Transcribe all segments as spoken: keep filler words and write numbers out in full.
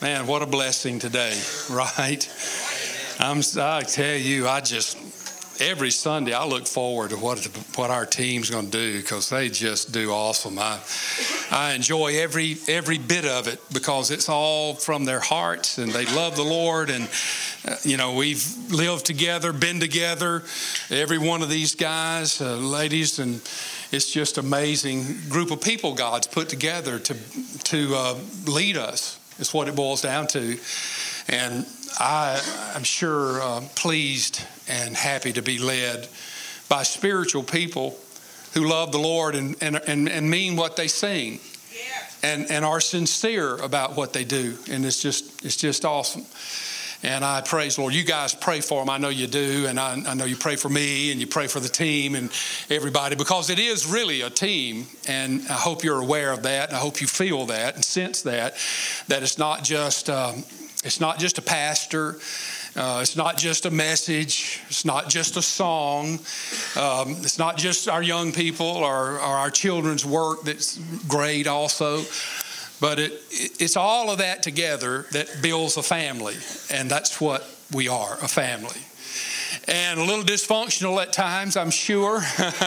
Man, what a blessing today, right? I'm, I tell you, I just, every Sunday I look forward to what what our team's going to do because they just do awesome. I I enjoy every every bit of it because it's all from their hearts and they love the Lord. And, uh, you know, we've lived together, been together, every one of these guys, uh, ladies, and it's just amazing group of people God's put together to, to uh, lead us. It's what it boils down to. And I, I'm sure uh, pleased and happy to be led by spiritual people who love the Lord and, and, and, and mean what they sing and, and are sincere about what they do. And it's just it's just awesome. And I praise the Lord. You guys pray for them. I know you do. And I, I know you pray for me and you pray for the team and everybody because it is really a team. And I hope you're aware of that. And I hope you feel that and sense that, that it's not just, um, it's not just a pastor. Uh, it's not just a message. It's not just a song. Um, it's not just our young people or, or our children's work that's great also. But it, it's all of that together that builds a family. And that's what we are, a family. And a little dysfunctional at times, I'm sure.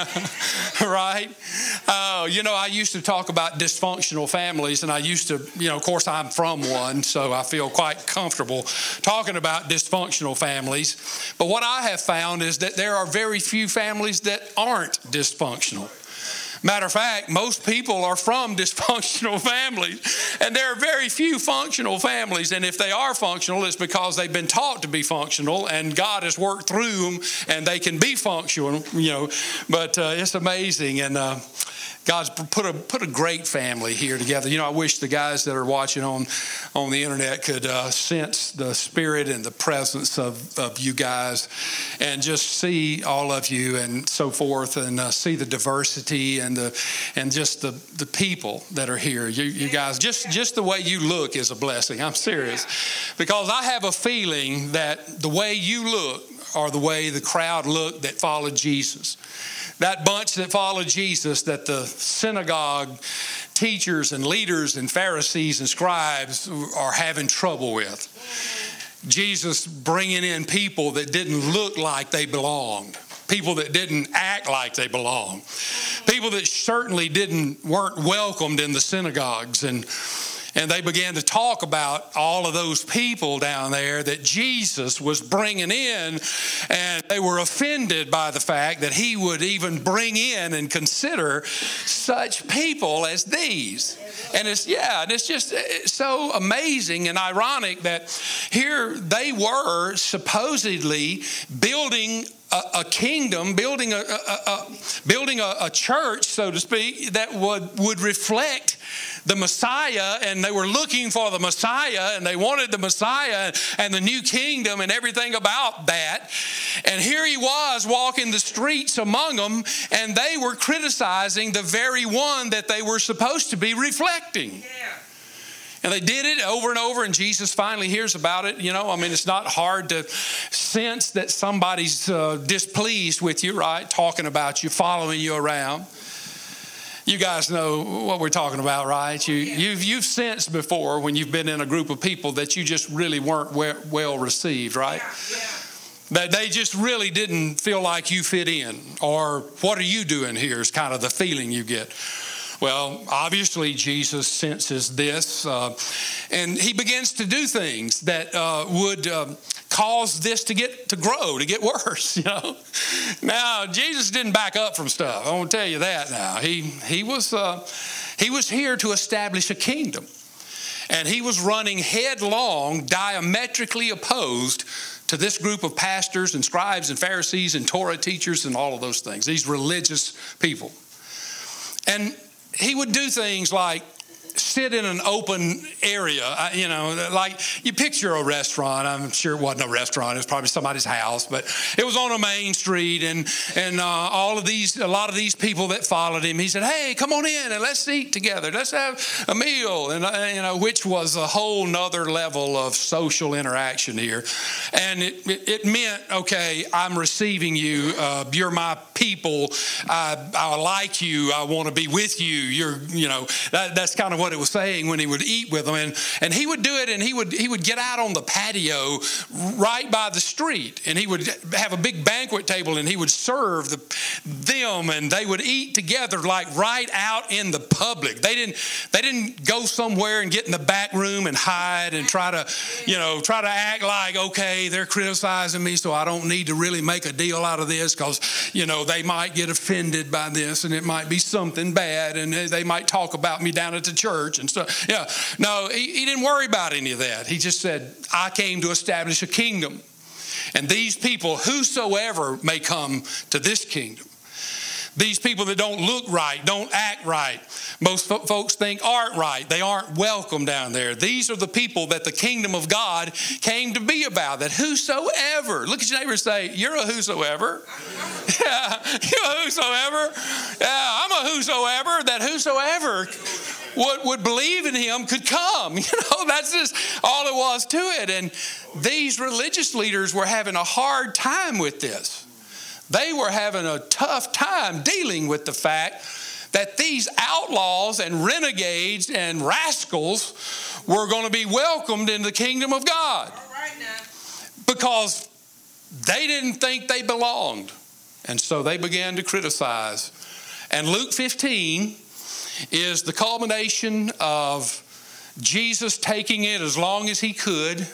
Right? Uh, you know, I used to talk about dysfunctional families. And I used to, you know, of course, I'm from one. So I feel quite comfortable talking about dysfunctional families. But what I have found is that there are very few families that aren't dysfunctional. Matter of fact, most people are from dysfunctional families, and there are very few functional families. And if they are functional, it's because they've been taught to be functional, and God has worked through them, and they can be functional. You know, but uh, it's amazing, and uh, God's put a put a great family here together. You know, I wish the guys that are watching on on the internet could uh, sense the spirit and the presence of, of you guys, and just see all of you and so forth, and uh, see the diversity and the and just the, the people that are here. You, you guys, just just the way you look is a blessing. I'm serious, because I have a feeling that the way you look or the way the crowd looked that followed Jesus. That bunch that followed Jesus, that the synagogue teachers and leaders and Pharisees and scribes are having trouble with. Jesus bringing in people that didn't look like they belonged. People that didn't act like they belonged. People that certainly didn't weren't welcomed in the synagogues. And And they began to talk about all of those people down there that Jesus was bringing in, and they were offended by the fact that he would even bring in and consider such people as these. And it's, yeah, and it's just it's so amazing and ironic that here they were supposedly building A, a kingdom, building a, a, a building a, a church, so to speak, that would, would reflect the Messiah, and they were looking for the Messiah, and they wanted the Messiah and the new kingdom and everything about that. And here he was walking the streets among them, and they were criticizing the very one that they were supposed to be reflecting. Yeah. And they did it over and over, and Jesus finally hears about it. You know, I mean, it's not hard to sense that somebody's uh, displeased with you, right? Talking about you, following you around. You guys know what we're talking about, right? You, you've, you've sensed before when you've been in a group of people that you just really weren't well, well received, right? Yeah, yeah. That they just really didn't feel like you fit in. Or what are you doing here is kind of the feeling you get. Well, obviously, Jesus senses this, uh, and he begins to do things that uh, would uh, cause this to get to grow, to get worse. You know. Now, Jesus didn't back up from stuff. I want to tell you that. Now, he he was uh, he was here to establish a kingdom, and he was running headlong, diametrically opposed to this group of pastors and scribes and Pharisees and Torah teachers and all of those things. These religious people, and he would do things like sit in an open area, you know, like you picture a restaurant. I'm sure it wasn't a restaurant. It was probably somebody's house, but it was on a main street. And and uh, all of these, a lot of these people that followed him, he said, hey, come on in and let's eat together. Let's have a meal. And, uh, you know, which was a whole nother level of social interaction here. And it, it, it meant, okay, I'm receiving you. Uh, you're my people. I, I like you. I want to be with you. You're, you know, that, that's kind of what it was was saying when he would eat with them. And, and he would do it, and he would he would get out on the patio right by the street, and he would have a big banquet table, and he would serve the, them, and they would eat together like right out in the public. They didn't they didn't go somewhere and get in the back room and hide and try to, you know, try to act like, okay, they're criticizing me, so I don't need to really make a deal out of this because, you know, they might get offended by this, and it might be something bad, and they might talk about me down at the church and stuff. Yeah, no, he, he didn't worry about any of that. He just said, I came to establish a kingdom, and these people, whosoever may come to this kingdom, these people that don't look right, don't act right, most fo- folks think aren't right, they aren't welcome down there. These are the people that the kingdom of God came to be about, that whosoever, look at your neighbor and say, you're a whosoever. Yeah, you're a whosoever. Yeah, I'm a whosoever, that whosoever would, would believe in him could come. You know, that's just all it was to it. And these religious leaders were having a hard time with this. They were having a tough time dealing with the fact that these outlaws and renegades and rascals were going to be welcomed in the kingdom of God. All right now. Because they didn't think they belonged. And so they began to criticize. And Luke fifteen is the culmination of Jesus taking it as long as he could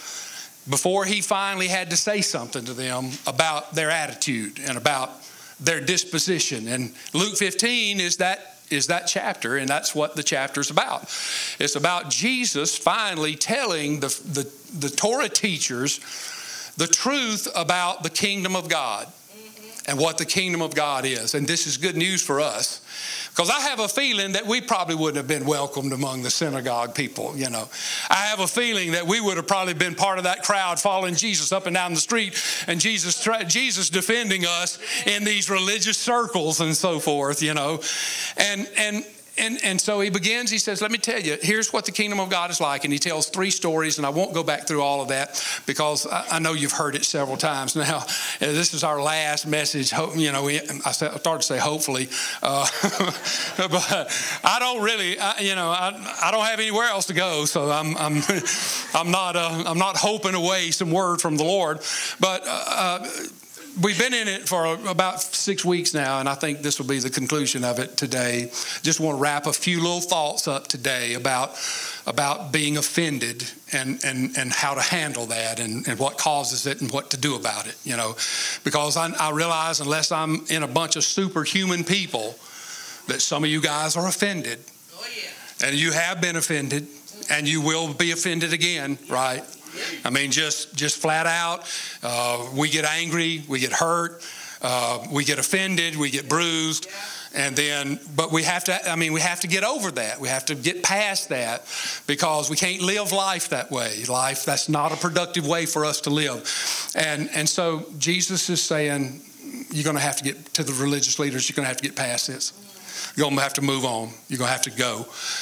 before he finally had to say something to them about their attitude and about their disposition. And Luke fifteen is that is that chapter, and that's what the chapter's about. It's about Jesus finally telling the, the, the Torah teachers the truth about the kingdom of God mm-hmm. and what the kingdom of God is. And this is good news for us. Because I have a feeling that we probably wouldn't have been welcomed among the synagogue people, you know. I have a feeling that we would have probably been part of that crowd following Jesus up and down the street, and Jesus Jesus defending us in these religious circles and so forth, you know. And and And, and so he begins, he says, let me tell you, here's what the kingdom of God is like. And he tells three stories, and I won't go back through all of that because I, I know you've heard it several times now. This is our last message. You know, we, I started to say hopefully, uh, but I don't really, I, you know, I, I don't have anywhere else to go, so I'm I'm I'm not uh, I'm not hoping away some word from the Lord, but. Uh, We've been in it for about six weeks now, and I think this will be the conclusion of it today. Just want to wrap a few little thoughts up today about, about being offended and, and, and how to handle that and, and what causes it and what to do about it, you know. Because I, I realize unless I'm in a bunch of superhuman people, that some of you guys are offended. Oh, yeah. And you have been offended, and you will be offended again, right? I mean, just just flat out, uh, we get angry, we get hurt, uh, we get offended, we get bruised, and then, but we have to, I mean, we have to get over that. We have to get past that because we can't live life that way. Life, that's not a productive way for us to live. And, and so Jesus is saying, you're going to have to get to the religious leaders, you're going to have to get past this. You're going to have to move on. You're going to have to go.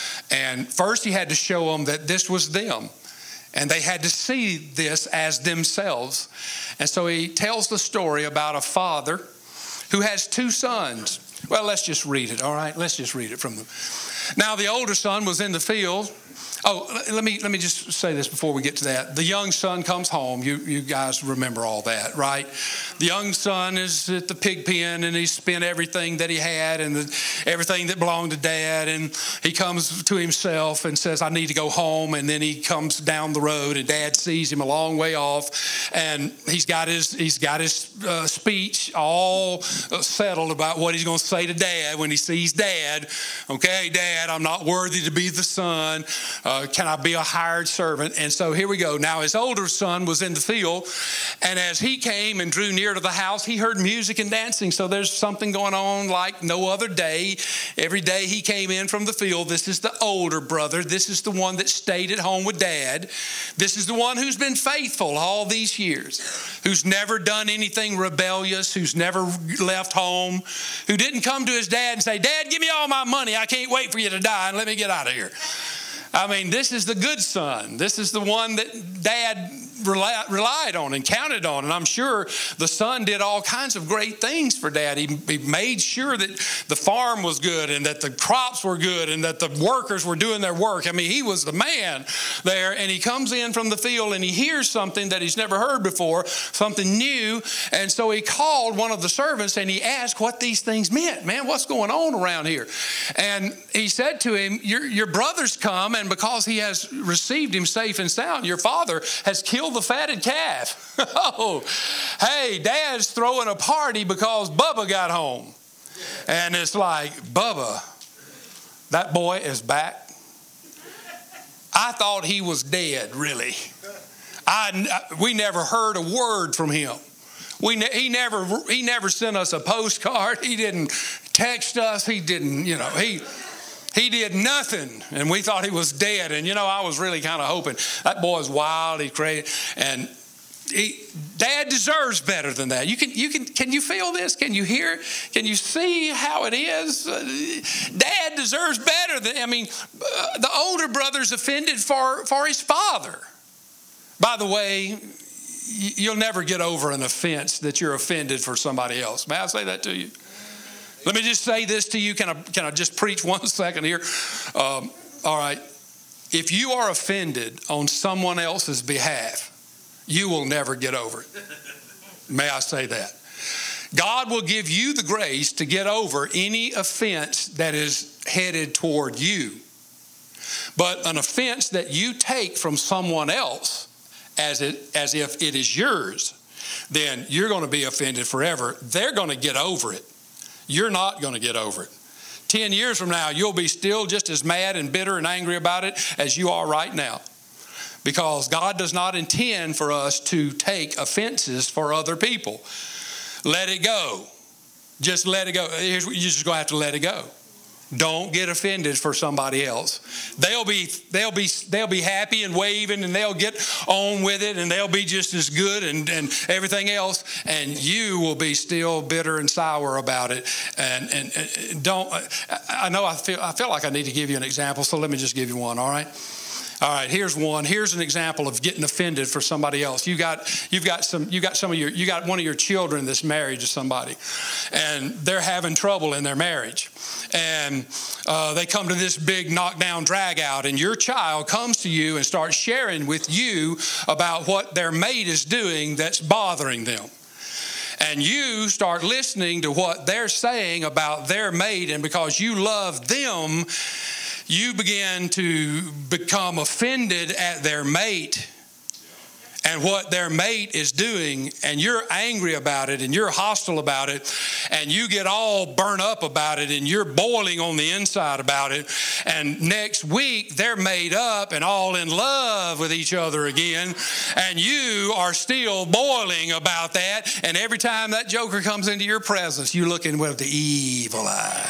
And first he had to show them that this was them. And they had to see this as themselves. And so he tells the story about a father who has two sons. Well, let's just read it, all right? Let's just read it from them. Now, the older son was in the field. Oh, let me let me just say this before we get to that. The young son comes home. You you guys remember all that, right? The young son is at the pig pen, and he spent everything that he had and the, everything that belonged to dad. And he comes to himself and says, I need to go home. And then he comes down the road, and dad sees him a long way off. And he's got his, he's got his uh, speech all settled about what he's going to say to dad when he sees dad. Okay, dad, I'm not worthy to be the son. Uh, can I be a hired servant? And so here we go. Now his older son was in the field, and as he came and drew near to the house, he heard music and dancing. So there's something going on like no other day. Every day he came in from the field. This is the older brother. This is the one that stayed at home with dad. This is the one who's been faithful all these years, who's never done anything rebellious, who's never left home, who didn't come to his dad and say, Dad, give me all my money. I can't wait for you to die and let me get out of here. I mean, this is the good son. This is the one that dad relied on and counted on. And I'm sure the son did all kinds of great things for Dad. He, he made sure that the farm was good and that the crops were good and that the workers were doing their work. I mean, he was the man there. And he comes in from the field and he hears something that he's never heard before, something new. And so he called one of the servants and he asked what these things meant. Man, what's going on around here? And he said to him, your, your brother's come, and because he has received him safe and sound, your father has killed the fatted calf. Oh, hey, Dad's throwing a party because Bubba got home. And it's like, Bubba, that boy is back. I thought he was dead, really. I, we never heard a word from him. We ne- he never he never sent us a postcard. He didn't text us. He didn't, you know, he he did nothing. And we thought he was dead. And, you know, I was really kind of hoping. That boy's wild. He's crazy. And he, Dad deserves better than that. You can, you can, can you feel this? Can you hear? Can you see how it is? Uh, Dad deserves better than, I mean, uh, the older brother's offended for, for his father. By the way, you'll never get over an offense that you're offended for somebody else. May I say that to you? Let me just say this to you. Can I, can I just preach one second here? Um, all right. If you are offended on someone else's behalf, you will never get over it. May I say that? God will give you the grace to get over any offense that is headed toward you. But an offense that you take from someone else as it, as if it is yours, then you're going to be offended forever. They're going to get over it. You're not going to get over it. Ten years from now, you'll be still just as mad and bitter and angry about it as you are right now. Because God does not intend for us to take offenses for other people. Let it go. Just let it go. Here's what you're just going to have to let it go. Don't get offended for somebody else. They'll be they'll be they'll be happy and waving and they'll get on with it and they'll be just as good and, and everything else, and you will be still bitter and sour about it. And and, and don't I know I feel I feel like I need to give you an example, so let me just give you one, all right? All right, here's one. Here's an example of getting offended for somebody else. You got, you've got some, you got some of your, you got one of your children that's married to somebody, and they're having trouble in their marriage, and uh, they come to this big knockdown, drag out, and your child comes to you and starts sharing with you about what their mate is doing that's bothering them. And you start listening to what they're saying about their mate, and because you love them, you begin to become offended at their mate and what their mate is doing, and you're angry about it and you're hostile about it, and you get all burnt up about it and you're boiling on the inside about it, and next week they're made up and all in love with each other again, and you are still boiling about that, and every time that joker comes into your presence, you look in with the evil eye.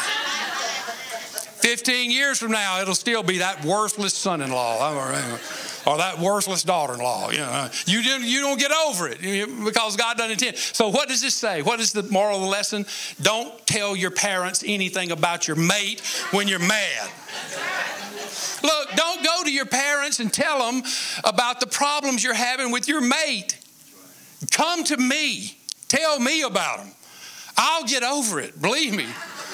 Fifteen years from now, it'll still be that worthless son-in-law or that worthless daughter-in-law. You know, you don't, you don't get over it because God doesn't intend. So what does this say? What is the moral of the lesson? Don't tell your parents anything about your mate when you're mad. Look, don't go to your parents and tell them about the problems you're having with your mate. Come to me. Tell me about them. I'll get over it. Believe me.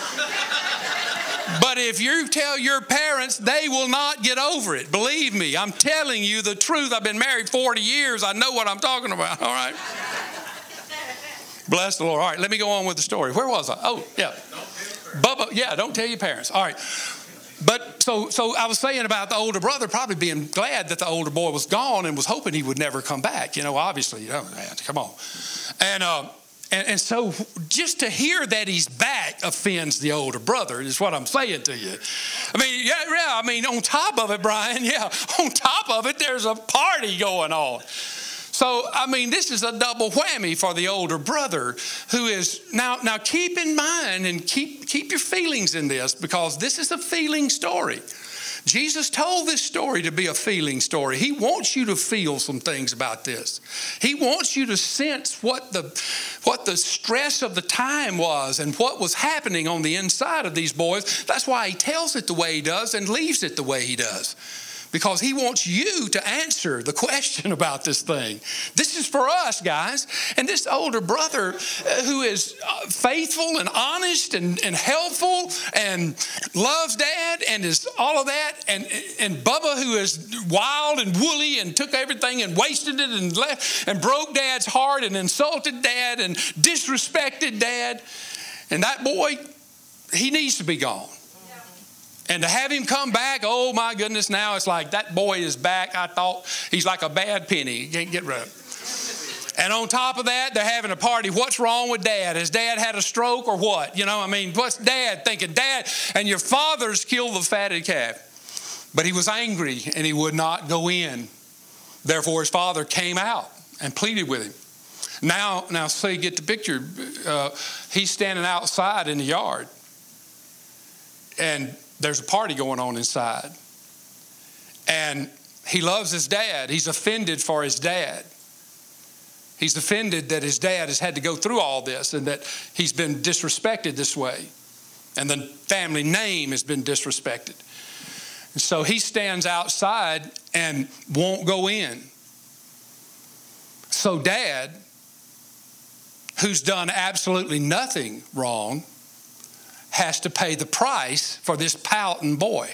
But if you tell your parents, they will not get over it. Believe me, I'm telling you the truth. I've been married forty years. I know what I'm talking about, all right? Bless the Lord. All right, let me go on with the story. Where was I? Oh, yeah. Bubba, yeah, don't tell your parents. All right. But so so I was saying about the older brother probably being glad that the older boy was gone and was hoping he would never come back. You know, obviously, oh, man, come on. And, uh, And, and so just to hear that he's back offends the older brother is what I'm saying to you. I mean, yeah, yeah, I mean, on top of it, Brian, yeah, on top of it, there's a party going on. So, I mean, this is a double whammy for the older brother who is, now, now keep in mind and keep, keep your feelings in this, because this is a feeling story. Jesus told this story to be a feeling story. He wants you to feel some things about this. He wants you to sense what the, what the stress of the time was and what was happening on the inside of these boys. That's why he tells it the way he does and leaves it the way he does. because he wants you to answer the question about this thing. This is for us, guys. And this older brother uh, who is uh, faithful and honest and, and helpful and loves dad and is all of that. And, and Bubba, who is wild and woolly and took everything and wasted it and left and broke dad's heart and insulted dad and disrespected dad. And that boy, he needs to be gone. And to have him come back, oh my goodness, now it's like that boy is back. I thought he's like a bad penny. You can't get rid of him. And on top of that, they're having a party. What's wrong with dad? Has dad had a stroke or what? You know, I mean, what's dad thinking? Dad, and your father's killed the fatted calf. But he was angry and he would not go in. Therefore, his father came out and pleaded with him. Now, now, so you get the picture. Uh, he's standing outside in the yard. And there's a party going on inside. And he loves his dad. He's offended for his dad. He's offended that his dad has had to go through all this and that he's been disrespected this way. And the family name has been disrespected. And so he stands outside and won't go in. So dad, who's done absolutely nothing wrong, has to pay the price for this pouting boy.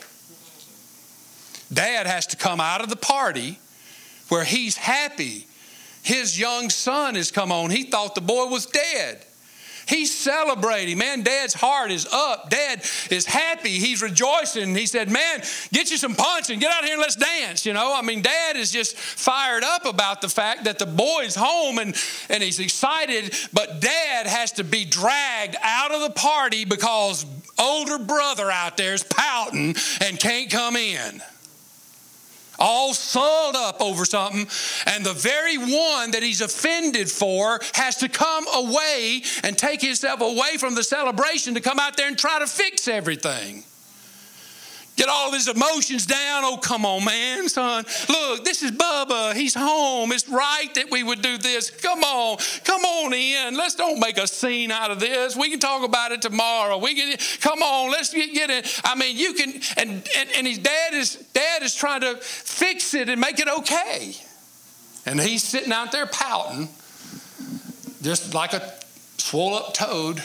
Dad has to come out of the party where he's happy. His young son has come on. He thought the boy was dead. He's celebrating. Man, Dad's heart is up. Dad is happy. He's rejoicing. He said, man, get you some punch and get out here and let's dance. You know, I mean, Dad is just fired up about the fact that the boy's home and, and he's excited. But Dad has to be dragged out of the party because older brother out there is pouting and can't come in. All soiled up over something, and the very one that he's offended for has to come away and take himself away from the celebration to come out there and try to fix everything. Get all of his emotions down. Oh, come on, man, son. Look, this is Bubba. He's home. It's right that we would do this. Come on. Come on in. Let's don't make a scene out of this. We can talk about it tomorrow. We can, come on, let's get, get it. I mean, you can, and, and, and his dad is, dad is trying to fix it and make it okay. And he's sitting out there pouting, just like a swole up toad,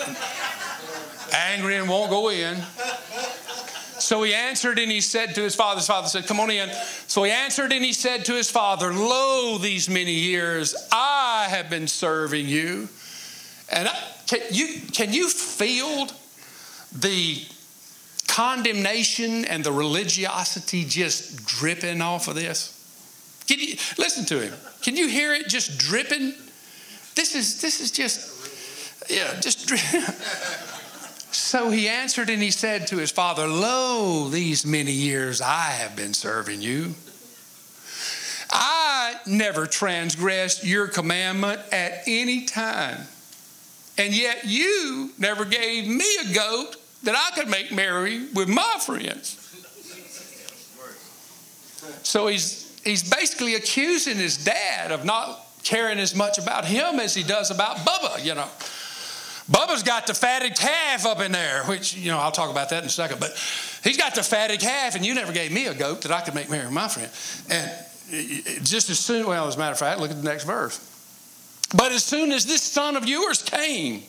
angry and won't go in. So he answered and he said to his father, his father said, come on in. So he answered and he said to his father, lo, these many years I have been serving you. And I, can you, can you feel the condemnation and the religiosity just dripping off of this? Can you listen to him? Can you hear it just dripping? This is, this is just, yeah, just dripping. So he answered and he said to his father, lo, these many years I have been serving you. I never transgressed your commandment at any time. And yet you never gave me a goat that I could make merry with my friends. So he's, he's basically accusing his dad of not caring as much about him as he does about Bubba, you know. Bubba's got the fatted calf up in there, which, you know, I'll talk about that in a second. But he's got the fatted calf, and you never gave me a goat that I could make merry with my friend. And just as soon, well, as a matter of fact, look at the next verse. But as soon as this son of yours came,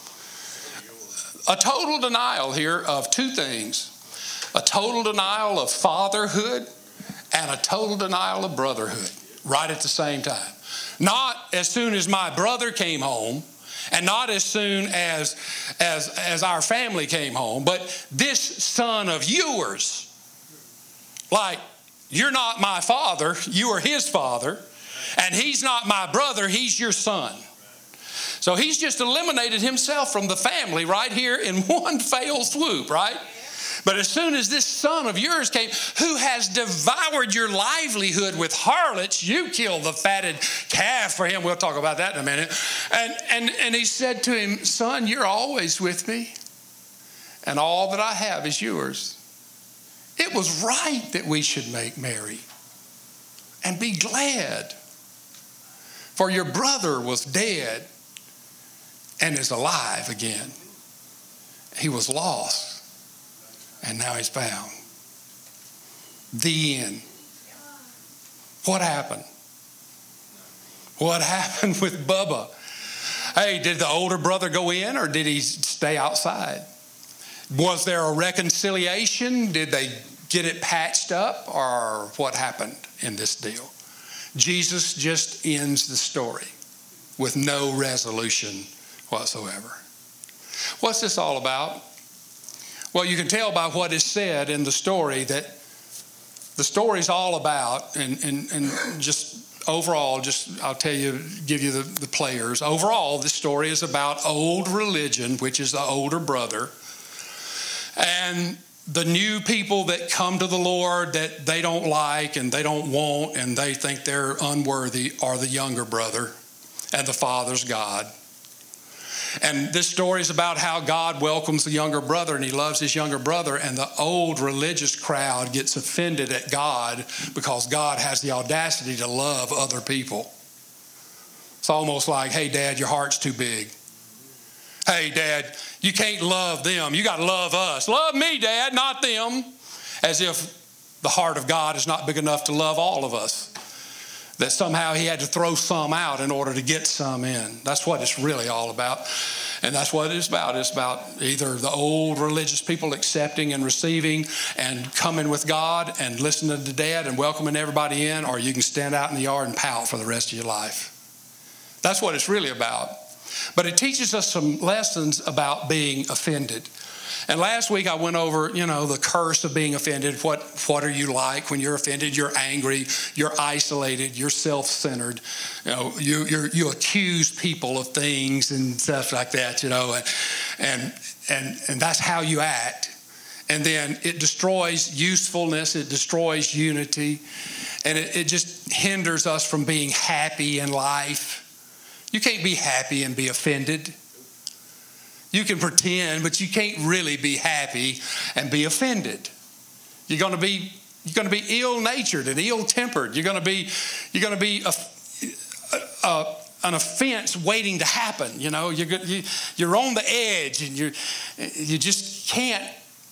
a total denial here of two things. A total denial of fatherhood and a total denial of brotherhood right at the same time. Not as soon as my brother came home, and not as soon as, as, as our family came home, but this son of yours. Like, you're not my father, you are his father, and he's not my brother, he's your son. So he's just eliminated himself from the family right here in one fell swoop, right? But as soon as this son of yours came, who has devoured your livelihood with harlots, you killed the fatted calf for him. We'll talk about that in a minute. And, and, and he said to him, son, you're always with me, and all that I have is yours. It was right that we should make merry and be glad. For your brother was dead and is alive again. He was lost, and now he's found. The end. What happened? What happened with Bubba? Hey, did the older brother go in or did he stay outside? Was there a reconciliation? Did they get it patched up, or what happened in this deal? Jesus just ends the story with no resolution whatsoever. What's this all about? Well, you can tell by what is said in the story that the story's all about, and, and, and just overall, just I'll tell you, give you the, the players. Overall, this story is about old religion, which is the older brother, and the new people that come to the Lord that they don't like and they don't want and they think they're unworthy are the younger brother, and the father's God. And this story is about how God welcomes the younger brother and he loves his younger brother, and the old religious crowd gets offended at God because God has the audacity to love other people. It's almost like, hey, Dad, your heart's too big. Hey, Dad, you can't love them. You got to love us. Love me, Dad, not them. As if the heart of God is not big enough to love all of us. That somehow he had to throw some out in order to get some in. That's what it's really all about. And that's what it's about. It's about either the old religious people accepting and receiving and coming with God and listening to Dad and welcoming everybody in, or you can stand out in the yard and pout for the rest of your life. That's what it's really about. But it teaches us some lessons about being offended. And last week I went over, you know, the curse of being offended. What, what are you like when you're offended? You're angry, you're isolated, you're self-centered. You know, you you're, you accuse people of things and stuff like that, you know, and, and, and, and that's how you act. And then it destroys usefulness, it destroys unity, and it, it just hinders us from being happy in life. You can't be happy and be offended. You can pretend, but you can't really be happy and be offended. You're going to be you're going to be ill-natured and ill-tempered. You're going to be you're going to be a, a, a, an offense waiting to happen. You know, you're you, you're on the edge, and you you just can't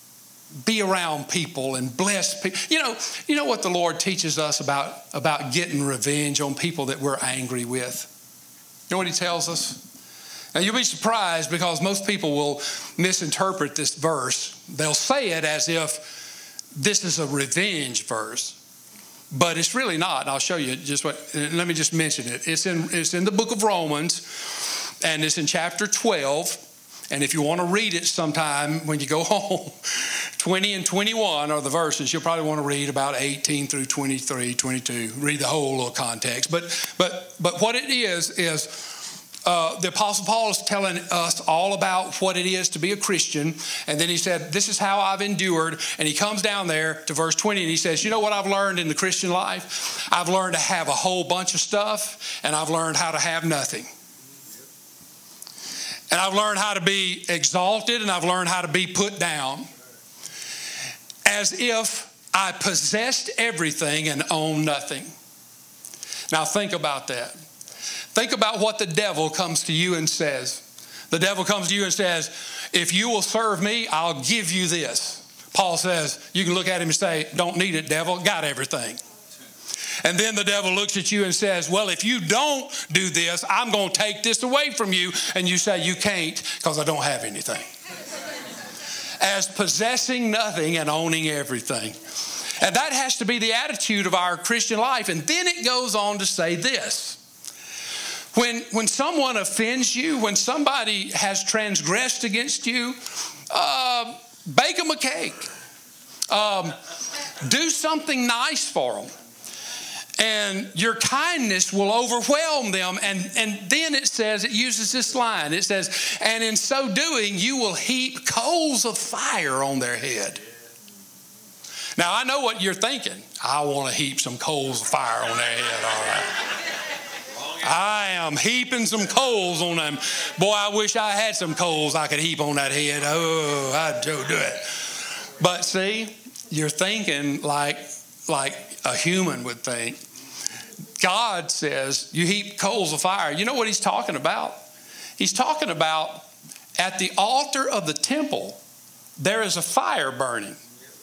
be around people and bless people. You know, you know what the Lord teaches us about about getting revenge on people that we're angry with. You know what He tells us? Now, you'll be surprised because most people will misinterpret this verse. They'll say it as if this is a revenge verse, but it's really not. And I'll show you just what, let me just mention it. It's in, it's in the book of Romans, and it's in chapter twelve. And if you want to read it sometime when you go home, twenty and twenty-one are the verses. You'll probably want to read about eighteen through twenty-three, twenty-two. Read the whole little context. But, but, but what it is, is... Uh, the Apostle Paul is telling us all about what it is to be a Christian. And then he said, this is how I've endured. And he comes down there to verse twenty and he says, you know what I've learned in the Christian life? I've learned to have a whole bunch of stuff, and I've learned how to have nothing. And I've learned how to be exalted, and I've learned how to be put down. As if I possessed everything and owned nothing. Now think about that. Think about what the devil comes to you and says. The devil comes to you and says, if you will serve me, I'll give you this. Paul says, you can look at him and say, don't need it, devil, got everything. And then the devil looks at you and says, well, if you don't do this, I'm going to take this away from you. And you say, you can't because I don't have anything. As possessing nothing and owning everything. And that has to be the attitude of our Christian life. And then it goes on to say this. When, when someone offends you, when somebody has transgressed against you, uh, bake them a cake. Um, do something nice for them. And your kindness will overwhelm them. And, and then it says, it uses this line. It says, and in so doing, you will heap coals of fire on their head. Now, I know what you're thinking. I want to heap some coals of fire on their head, all right. I am heaping some coals on them. Boy, I wish I had some coals I could heap on that head. Oh, I'd do it. But see, you're thinking like, like a human would think. God says you heap coals of fire. You know what he's talking about? He's talking about at the altar of the temple, there is a fire burning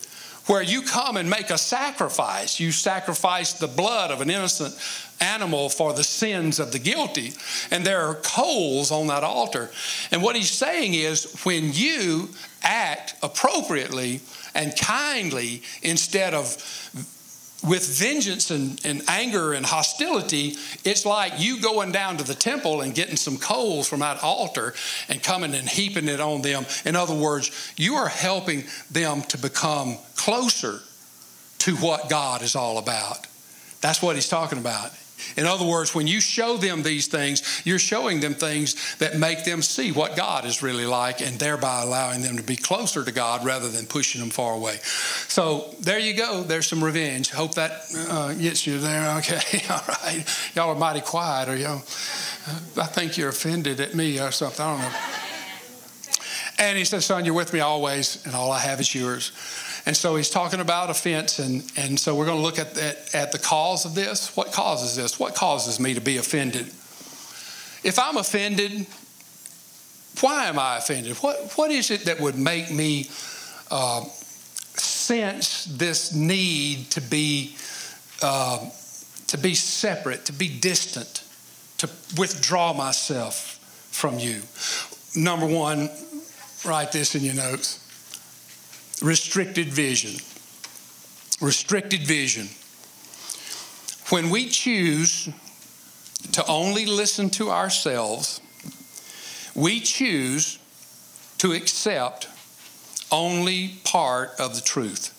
where you come and make a sacrifice. You sacrifice the blood of an innocent animal for the sins of the guilty. And there are coals on that altar. And what he's saying is, when you act appropriately and kindly instead of with vengeance and, and anger and hostility, it's like you going down to the temple and getting some coals from that altar and coming and heaping it on them. In other words, you are helping them to become closer to what God is all about. That's what he's talking about. In other words, when you show them these things, you're showing them things that make them see what God is really like, and thereby allowing them to be closer to God rather than pushing them far away. So there you go. There's some revenge. Hope that uh, gets you there. Okay, all right. Y'all are mighty quiet. Or y'all, I think you're offended at me or something. I don't know. And he said, son, you're with me always, and all I have is yours. And so he's talking about offense, and, and so we're going to look at, at, at the cause of this. What causes this? What causes me to be offended? If I'm offended, why am I offended? What, what is it that would make me uh, sense this need to be, uh, to be separate, to be distant, to withdraw myself from you? Number one, write this in your notes. Restricted vision. Restricted vision. When we choose to only listen to ourselves, we choose to accept only part of the truth.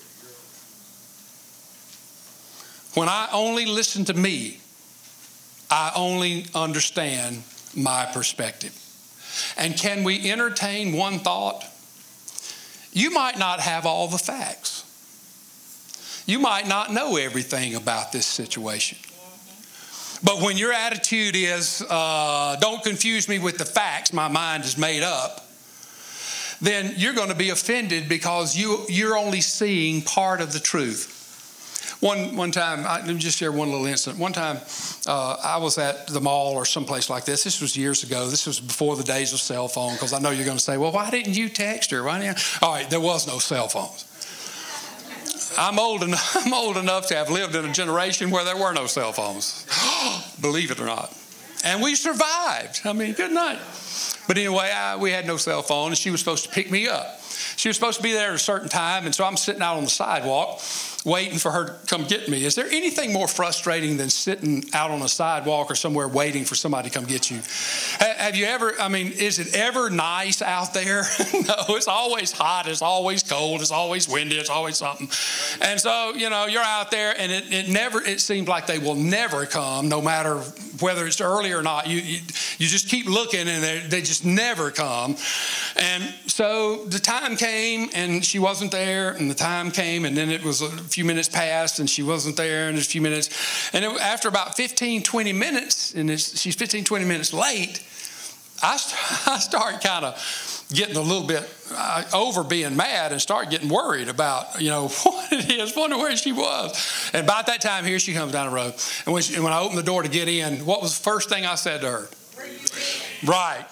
When I only listen to me, I only understand my perspective. And can we entertain one thought? You might not have all the facts. You might not know everything about this situation. But when your attitude is, uh, don't confuse me with the facts, my mind is made up, then you're going to be offended because you, you're only seeing part of the truth. One one time, I, let me just share one little incident. One time, uh, I was at the mall or someplace like this. This was years ago. This was before the days of cell phone, because I know you're going to say, well, why didn't you text her? Why didn't you? All right, there was no cell phones. I'm old enough, I'm old enough to have lived in a generation where there were no cell phones. Believe it or not. And we survived. I mean, good night. But anyway, I, we had no cell phone, and she was supposed to pick me up. She was supposed to be there at a certain time, and so I'm sitting out on the sidewalk waiting for her to come get me. Is there anything more frustrating than sitting out on a sidewalk or somewhere waiting for somebody to come get you? Have you ever, I mean, is it ever nice out there? No, it's always hot, it's always cold, it's always windy, it's always something. And so, you know, you're out there, and it, it never, it seems like they will never come, no matter whether it's early or not. You you, you just keep looking, and they, they just never come. And so the time came, and she wasn't there, and the time came, and then it was a few minutes passed, and she wasn't there, and a few minutes. And it, after about fifteen, twenty minutes, and she's fifteen, twenty minutes late, I, I start kind of getting a little bit uh, over being mad and start getting worried about, you know, what it is, wonder where she was. And about that time, here she comes down the road. And when, she, and when I opened the door to get in, what was the first thing I said to her? Right.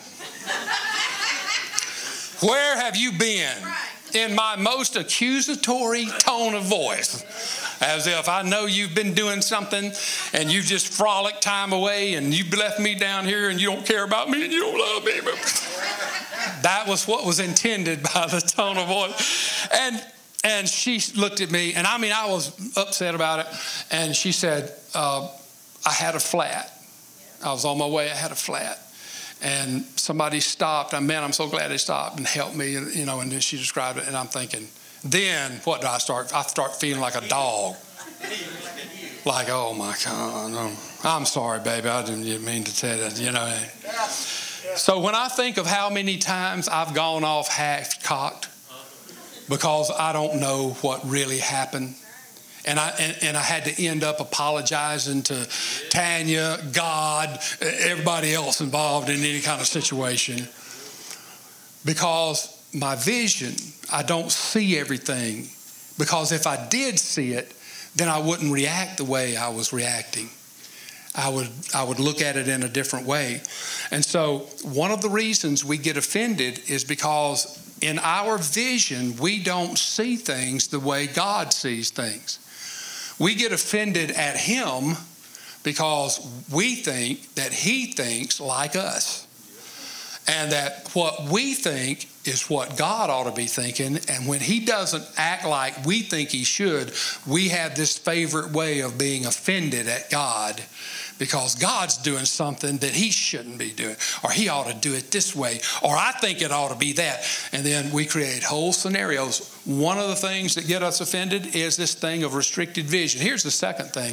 Where have you been? In my most accusatory tone of voice, as if I know you've been doing something and you just frolicked time away and you've left me down here and you don't care about me and you don't love me. That was what was intended by the tone of voice. And and she looked at me, and I mean, I was upset about it. And she said, uh, I had a flat. I was on my way, I had a flat. And somebody stopped. I man, I'm so glad they stopped and helped me, you know, and then she described it. And I'm thinking, then what do I start? I start feeling like a dog. Like, oh, my God. No. I'm sorry, baby. I didn't mean to tell you, you know. So when I think of how many times I've gone off half-cocked because I don't know what really happened, And I and, and I had to end up apologizing to Tanya, God, everybody else involved in any kind of situation. Because my vision, I don't see everything. Because if I did see it, then I wouldn't react the way I was reacting. I would I would look at it in a different way. And so one of the reasons we get offended is because in our vision, we don't see things the way God sees things. We get offended at him because we think that he thinks like us. And that what we think is what God ought to be thinking. And when he doesn't act like we think he should, we have this favorite way of being offended at God because God's doing something that he shouldn't be doing, or he ought to do it this way, or I think it ought to be that. And then we create whole scenarios. One of the things that get us offended is this thing of restricted vision. Here's the second thing.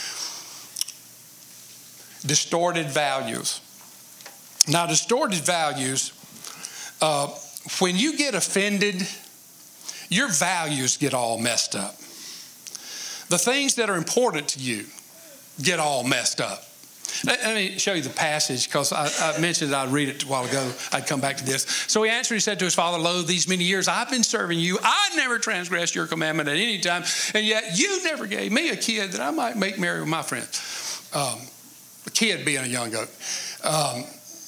Distorted values. Now, distorted values, uh, when you get offended, your values get all messed up. The things that are important to you get all messed up. Let, let me show you the passage, because I, I mentioned I'd read it a while ago. I'd come back to this. So he answered, he said to his father, lo, these many years I've been serving you. I never transgressed your commandment at any time, and yet you never gave me a kid that I might make merry with my friends. Um, a kid being a young goat. Um,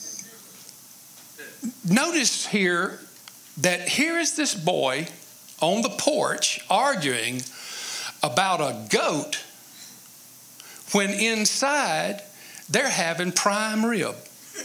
notice here that here is this boy on the porch arguing about a goat when inside they're having prime rib.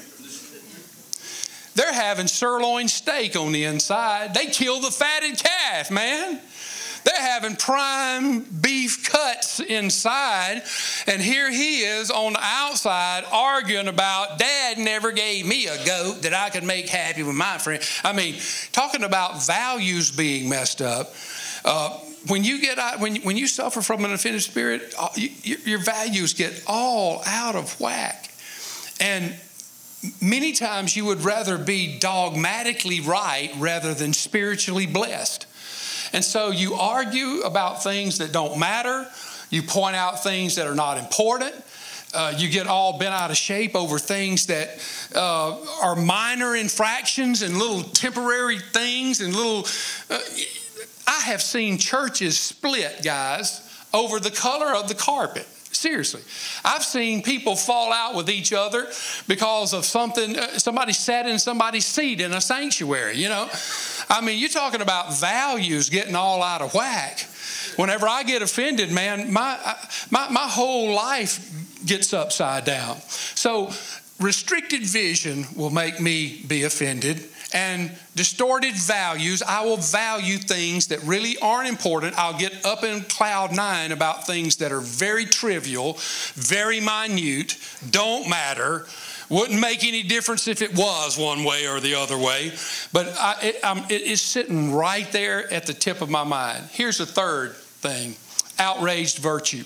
They're having sirloin steak on the inside. They killed the fatted calf, man. They're having prime beef cuts inside. And here he is on the outside arguing about, Dad never gave me a goat that I could make happy with my friend. I mean, talking about values being messed up. Uh, when you get out, when, when you suffer from an offended spirit, you, your values get all out of whack. And many times you would rather be dogmatically right rather than spiritually blessed. And so you argue about things that don't matter. You point out things that are not important. Uh, you get all bent out of shape over things that uh, are minor infractions and little temporary things and little... Uh, I have seen churches split, guys, over the color of the carpet. Seriously. I've seen people fall out with each other because of something, uh, somebody sat in somebody's seat in a sanctuary, you know. I mean, you're talking about values getting all out of whack. Whenever I get offended, man, my, my, my whole life gets upside down. So restricted vision will make me be offended. And distorted values, I will value things that really aren't important. I'll get up in cloud nine about things that are very trivial, very minute, don't matter, wouldn't make any difference if it was one way or the other way. But I, it, um, it is sitting right there at the tip of my mind. Here's the third thing, outraged virtue.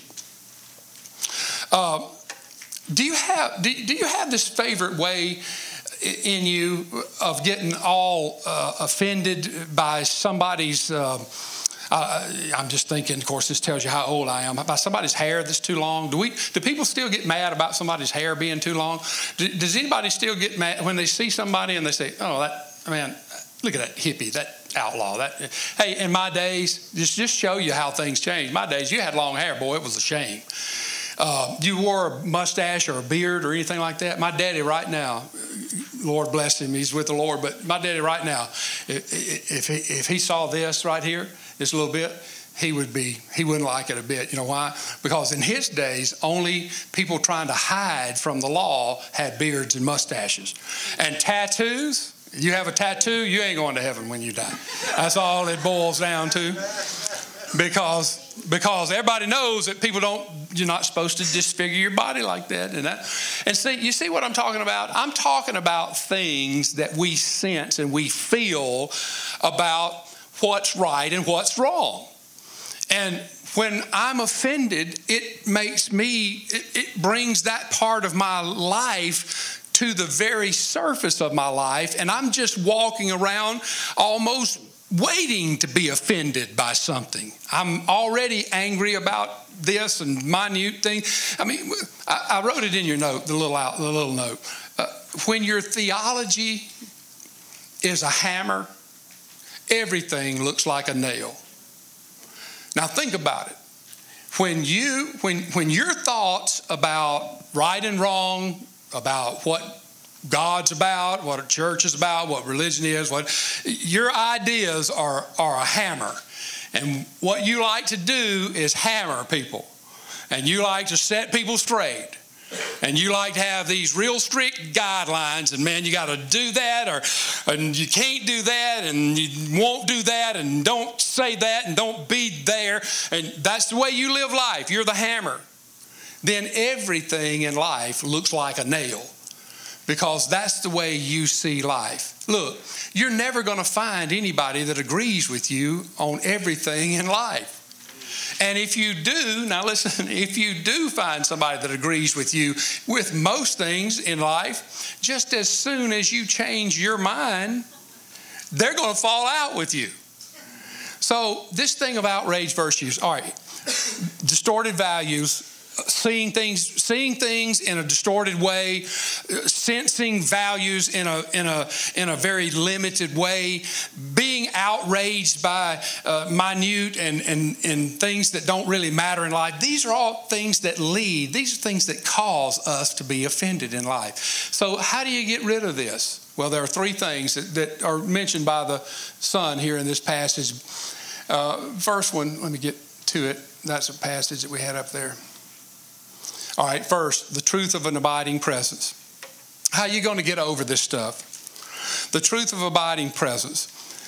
Uh, do you have do, do you have this favorite way in you of getting all uh, offended by somebody's, uh, uh, I'm just thinking, of course, this tells you how old I am, by somebody's hair that's too long? Do we? Do people still get mad about somebody's hair being too long? Do, does anybody still get mad when they see somebody and they say, oh, that, man, look at that hippie, that outlaw. That, hey, in my days, just, just show you how things change. My days, you had long hair, boy, it was a shame. Uh, you wore a mustache or a beard or anything like that. My daddy right now, Lord bless him, he's with the Lord, but my daddy right now, if, if, he, if he saw this right here, this little bit, he would be, he wouldn't like it a bit. You know why? Because in his days, only people trying to hide from the law had beards and mustaches. And tattoos, you have a tattoo, you ain't going to heaven when you die. That's all it boils down to. Because Because everybody knows that people don't, you're not supposed to disfigure your body like that. And that, and see, you see what I'm talking about? I'm talking about things that we sense and we feel about what's right and what's wrong. And when I'm offended, it makes me, it, it brings that part of my life to the very surface of my life. And I'm just walking around almost waiting to be offended by something. I'm already angry about this and minute thing. I mean, I, I wrote it in your note, the little out, the little note. Uh, when your theology is a hammer, everything looks like a nail. Now think about it. When you, when when your thoughts about right and wrong, about what God's about, what a church is about, what religion is. What your ideas are, are a hammer. And what you like to do is hammer people. And you like to set people straight. And you like to have these real strict guidelines, and man, you got to do that, or and you can't do that, and you won't do that, and don't say that, and don't be there. And that's the way you live life. You're the hammer. Then everything in life looks like a nail, because that's the way you see life. Look, you're never going to find anybody that agrees with you on everything in life. And if you do, now listen, if you do find somebody that agrees with you with most things in life, just as soon as you change your mind, they're going to fall out with you. So this thing of outrage versus, all right, distorted values, seeing things, seeing things in a distorted way, sensing values in a in a in a very limited way, being outraged by uh, minute and and and things that don't really matter in life. These are all things that lead. These are things that cause us to be offended in life. So how do you get rid of this? Well, there are three things that, that are mentioned by the Son here in this passage. Uh, first one, let me get to it. That's a passage that we had up there. All right, first, the truth of an abiding presence. How are you going to get over this stuff? The truth of abiding presence.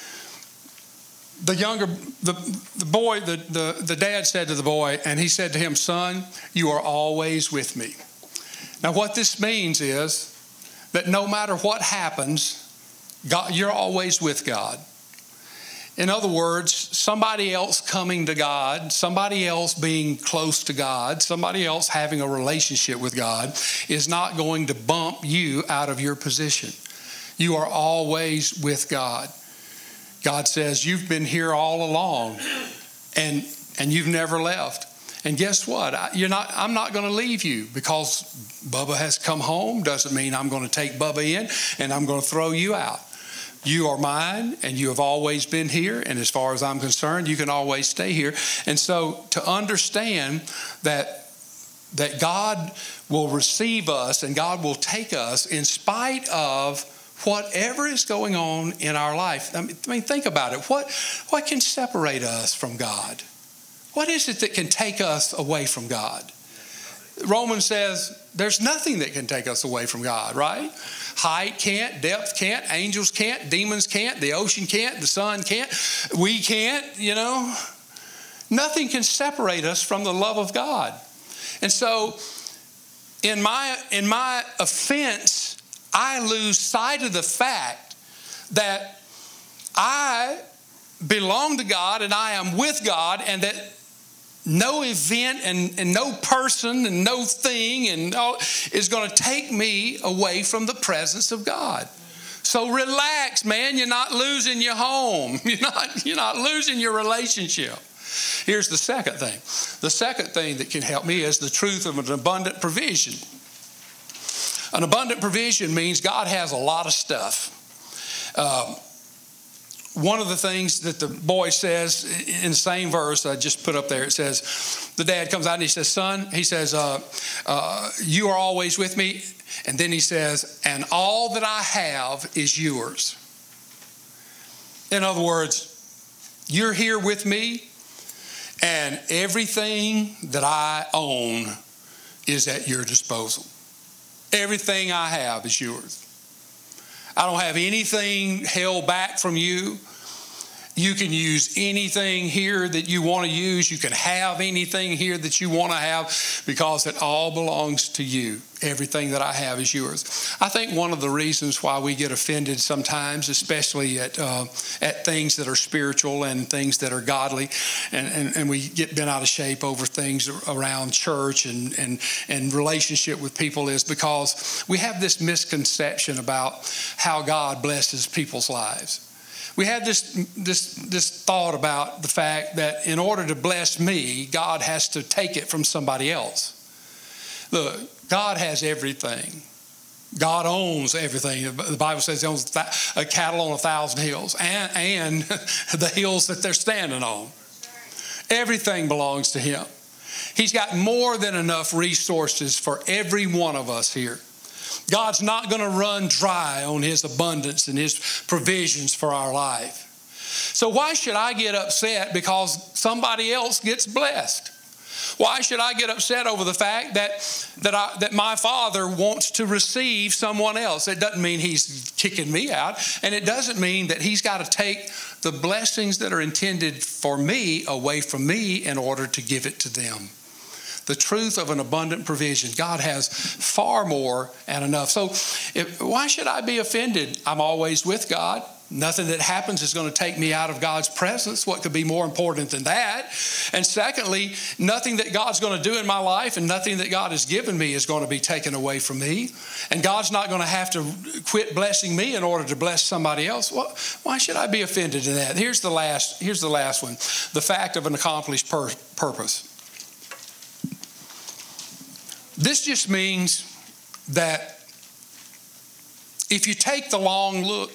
The younger, the, the boy, the, the, the dad said to the boy, and he said to him, "Son, you are always with me." Now, what this means is that no matter what happens, God, you're always with God. In other words, somebody else coming to God, somebody else being close to God, somebody else having a relationship with God is not going to bump you out of your position. You are always with God. God says, you've been here all along, and, and you've never left. And guess what? You're not, I'm not going to leave you because Bubba has come home. Doesn't mean I'm going to take Bubba in and I'm going to throw you out. You are mine, and you have always been here. And as far as I'm concerned, you can always stay here. And so to understand that, that God will receive us and God will take us in spite of whatever is going on in our life. I mean, I mean think about it. What, what can separate us from God? What is it that can take us away from God? Romans says there's nothing that can take us away from God, right? Height can't, depth can't, angels can't, demons can't, the ocean can't, the sun can't, we can't, you know. Nothing can separate us from the love of God. And so in my, in my offense, I lose sight of the fact that I belong to God and I am with God, and that no event and, and no person and no thing and all is going to take me away from the presence of God. So relax, man. You're not losing your home. You're not, you're not losing your relationship. Here's the second thing. The second thing that can help me is the truth of an abundant provision. An abundant provision means God has a lot of stuff. Um, One of the things that the boy says in the same verse I just put up there, it says, the dad comes out and he says, "Son," he says, uh, uh, "you are always with me." And then he says, "and all that I have is yours." In other words, you're here with me, and everything that I own is at your disposal. Everything I have is yours. I don't have anything held back from you. You can use anything here that you want to use. You can have anything here that you want to have, because it all belongs to you. Everything that I have is yours. I think one of the reasons why we get offended sometimes, especially at uh, at things that are spiritual and things that are godly, and, and, and we get bent out of shape over things around church and, and, and relationship with people, is because we have this misconception about how God blesses people's lives. We have this, this, this thought about the fact that in order to bless me, God has to take it from somebody else. Look, God has everything. God owns everything. The Bible says he owns a cattle on a thousand hills, and, and the hills that they're standing on. Everything belongs to him. He's got more than enough resources for every one of us here. God's not going to run dry on his abundance and his provisions for our life. So why should I get upset because somebody else gets blessed? Why should I get upset over the fact that that I, that my Father wants to receive someone else? It doesn't mean he's kicking me out, and it doesn't mean that he's got to take the blessings that are intended for me away from me in order to give it to them. The truth of an abundant provision. God has far more and enough. So if, why should I be offended? I'm always with God. Nothing that happens is going to take me out of God's presence. What could be more important than that? And secondly, nothing that God's going to do in my life and nothing that God has given me is going to be taken away from me. And God's not going to have to quit blessing me in order to bless somebody else. Well, why should I be offended in that? Here's the last, here's the last one. The fact of an accomplished pur- purpose. This just means that if you take the long look,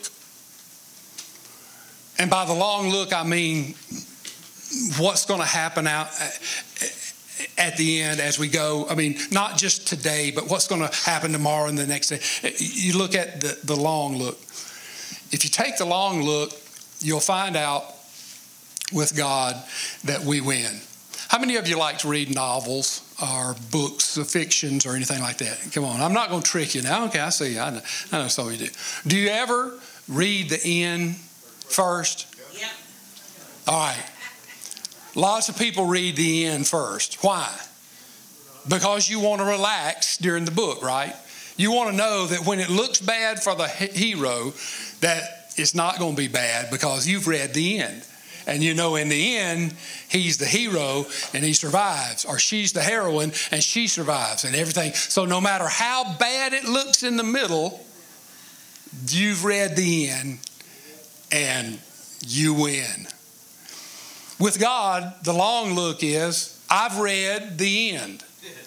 and by the long look, I mean what's going to happen out at the end as we go. I mean, not just today, but what's going to happen tomorrow and the next day. You look at the, the long look. If you take the long look, you'll find out with God that we win. How many of you like to read novels or books of fictions or anything like that? Come on, I'm not going to trick you now. Okay, I see you. I know, I know some of you do. Do you ever read the end first? Yep. All right. Lots of people read the end first. Why? Because you want to relax during the book, right? You want to know that when it looks bad for the hero, that it's not going to be bad because you've read the end. And you know in the end, he's the hero and he survives. Or she's the heroine and she survives and everything. So no matter how bad it looks in the middle, you've read the end and you win. With God, the long look is, I've read the end.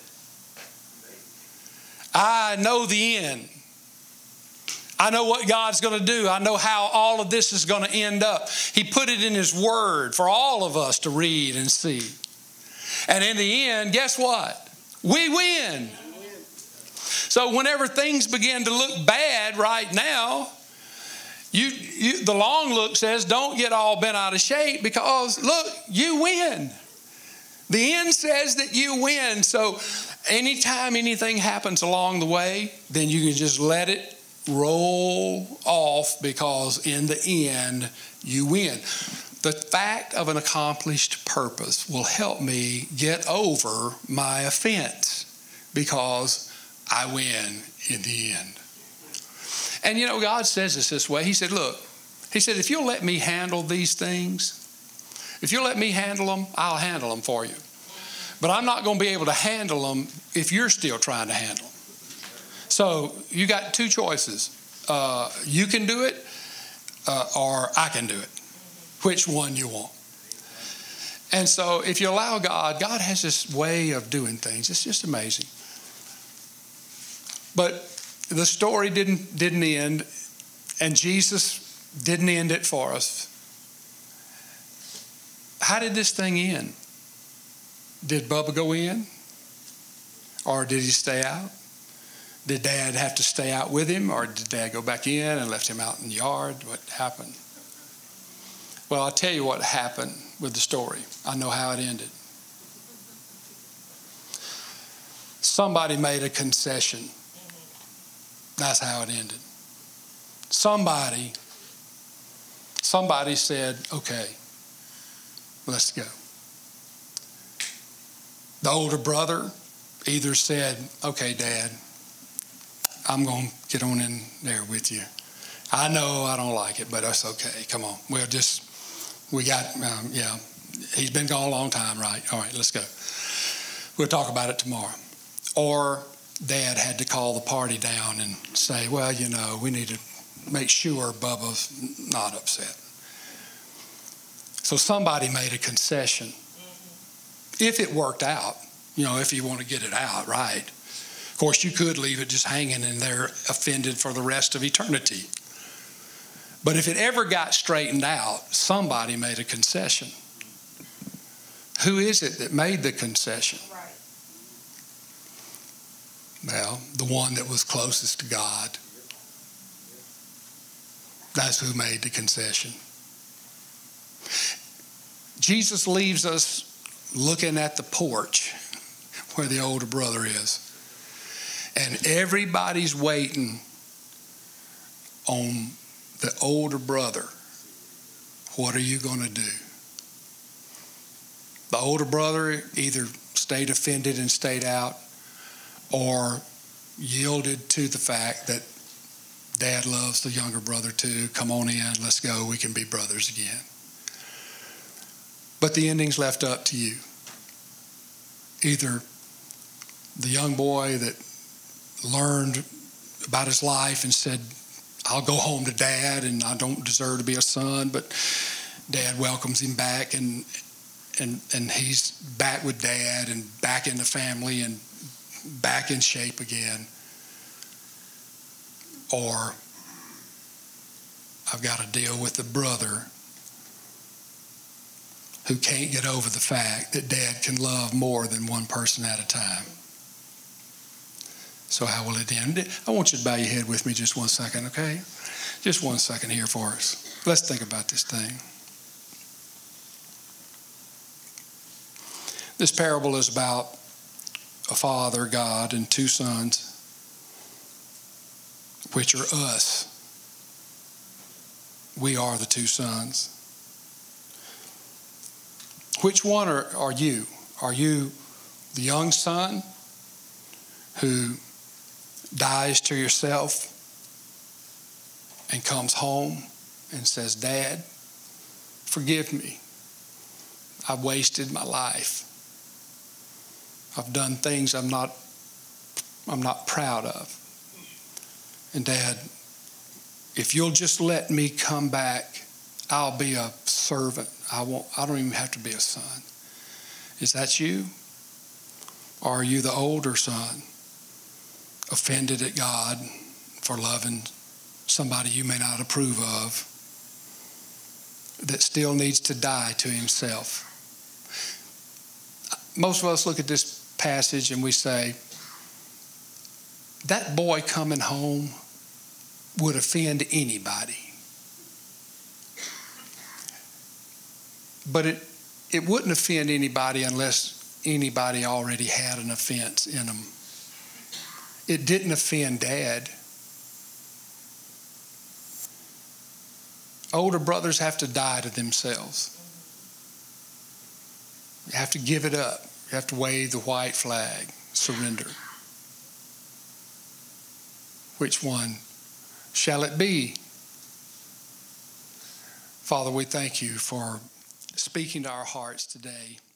I know the end. I know what God's going to do. I know how all of this is going to end up. He put it in His Word for all of us to read and see. And in the end, guess what? We win. So whenever things begin to look bad right now, you, you the long look says don't get all bent out of shape because, look, you win. The end says that you win. So anytime anything happens along the way, then you can just let it roll off because in the end, you win. The fact of an accomplished purpose will help me get over my offense because I win in the end. And you know, God says this this way. He said, look, He said, if you'll let me handle these things, if you'll let me handle them, I'll handle them for you. But I'm not going to be able to handle them if you're still trying to handle them. So you got two choices. Uh, you can do it uh, or I can do it. Which one you want? And so if you allow God, God has this way of doing things. It's just amazing. But the story didn't, didn't end, and Jesus didn't end it for us. How did this thing end? Did Bubba go in? Or did he stay out? Did Dad have to stay out with him, or did Dad go back in and left him out in the yard? What happened? Well, I'll tell you what happened with the story. I know how it ended. Somebody made a concession. That's how it ended. Somebody, somebody said, okay, let's go. The older brother either said, okay, Dad, I'm going to get on in there with you. I know I don't like it, but that's okay. Come on. We'll just, we got, um, yeah, he's been gone a long time, right? All right, let's go. We'll talk about it tomorrow. Or Dad had to call the party down and say, well, you know, we need to make sure Bubba's not upset. So somebody made a concession. If it worked out, you know, if you want to get it out, right? Of course, you could leave it just hanging in there offended for the rest of eternity. But if it ever got straightened out, somebody made a concession. Who is it that made the concession? Right. Well, the one that was closest to God. That's who made the concession. Jesus leaves us looking at the porch where the older brother is. And everybody's waiting on the older brother. What are you going to do? The older brother either stayed offended and stayed out, or yielded to the fact that Dad loves the younger brother too. Come on in, let's go, we can be brothers again. But the ending's left up to you. Either the young boy that learned about his life and said, I'll go home to Dad and I don't deserve to be a son, but Dad welcomes him back and and and he's back with Dad and back in the family and back in shape again. Or I've got to deal with the brother who can't get over the fact that Dad can love more than one person at a time. So how will it end? I want you to bow your head with me just one second, okay? Just one second here for us. Let's think about this thing. This parable is about a father, God, and two sons, which are us. We are the two sons. Which one are, are you? Are you the young son who dies to yourself and comes home and says, Dad, forgive me. I've wasted my life. I've done things I'm not, I'm not proud of. And Dad, if you'll just let me come back, I'll be a servant. I won't, I don't even have to be a son. Is that you? Or are you the older son, offended at God for loving somebody you may not approve of, that still needs to die to himself? Most of us look at this passage and we say, that boy coming home would offend anybody. But it, it wouldn't offend anybody unless anybody already had an offense in them. It didn't offend Dad. Older brothers have to die to themselves. You have to give it up. You have to wave the white flag, surrender. Which one shall it be? Father, we thank you for speaking to our hearts today.